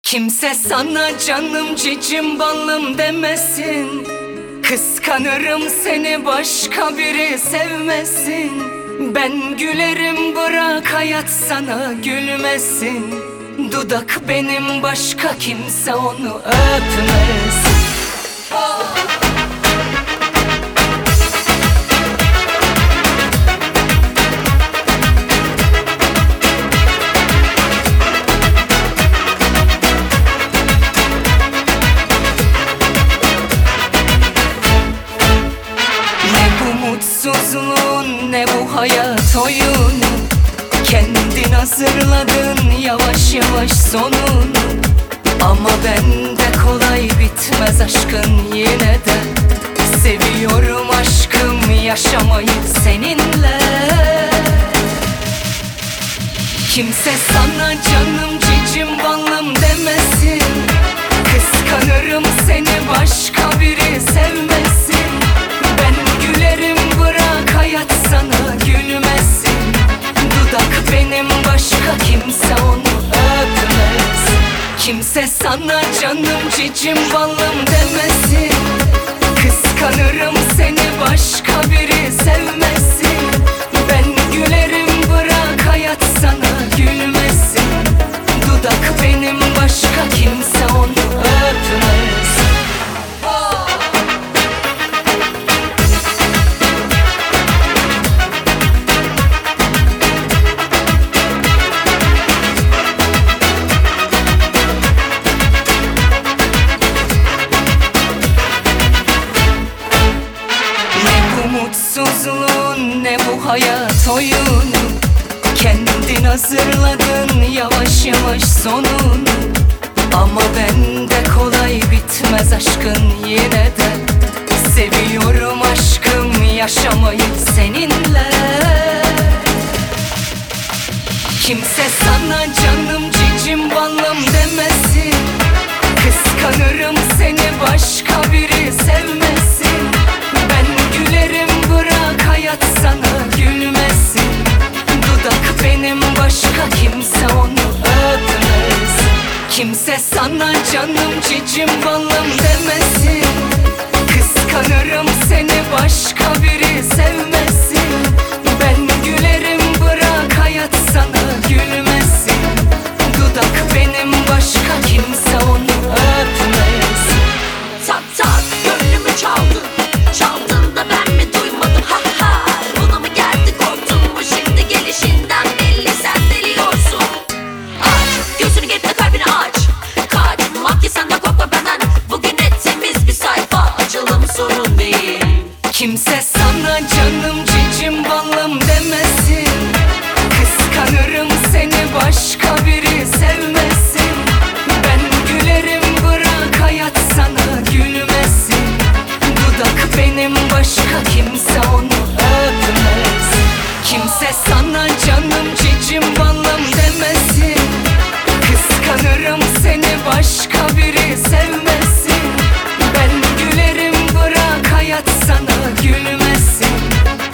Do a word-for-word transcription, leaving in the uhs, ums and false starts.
Kimse sana canım cicim ballım demesin. Kıskanırım seni başka biri sevmesin. Ben gülerim bırak hayat sana gülmesin. Dudak benim başka kimse onu öpmesin. Mutsuzluğun ne bu hayat oyunu, kendin hazırladın yavaş yavaş sonunu. Ama bende kolay bitmez aşkın yine de. Seviyorum aşkım yaşamayı seninle. Kimse sana canım cicim ballım demesin. Kıskanırım seni başka biri sevmesin. Ben gülerim bırak hayat sana gülmesin. Dudak benim başka kimse onu öpmesin. Kimse sana canım cicim ballım demesin. Kıskanırım seni başka biri sevmesin. Ben gülerim bırak hayat sana gülmesin. Dudak benim başka kimse onu öpmesin. Mutsuzluğun ne bu hayat oyunu, kendin hazırladın yavaş yavaş sonunu. Ama bende kolay bitmez aşkın yine de. Seviyorum aşkım yaşamayı seninle. Kimse sana canım cicim ballım demesin. Kıskanırım seni başka biri sevmesin. Ben gülerim bırak hayat sana gülmesin. Dudak benim başka kimse onu öpmesin. Kimse sana canım cicim ballım demesin. Kıskanırım seni başka biri sevmesin. Ben gülerim bırak hayat sana gülmesin. Dudak benim başka kimse onu öpmesin. Tak tak gönlümü çaldın, çaldın da ben mi duymadım ha ha. Buna mı geldi korktun mu şimdi gelişinden belli sen deliyorsun. Aç gözünü gelip de kalbini aç. Kaçmak ki sen de korkma benden. Bugün ettiğimiz bir sayfa açalım sorun değil. Kimse sana canım cicim ballım demesin. Kıskanırım seni başka biri sevmesin. Ben gülerim bırak hayat sana gülmesin. Dudak benim başka kimse onu öpmesin. Kimse sana canım cicim ballım demesin. Kıskanırım seni başka biri sevmesin. Ben gülerim bırak hayat sana gülmesin.